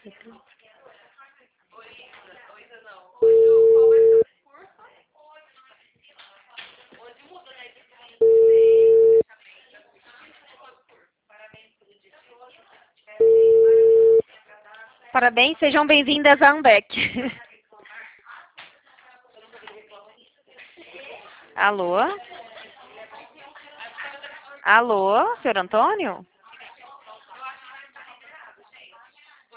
Parabéns, sejam bem-vindas à Ambec. Alô? Alô, senhor Antônio?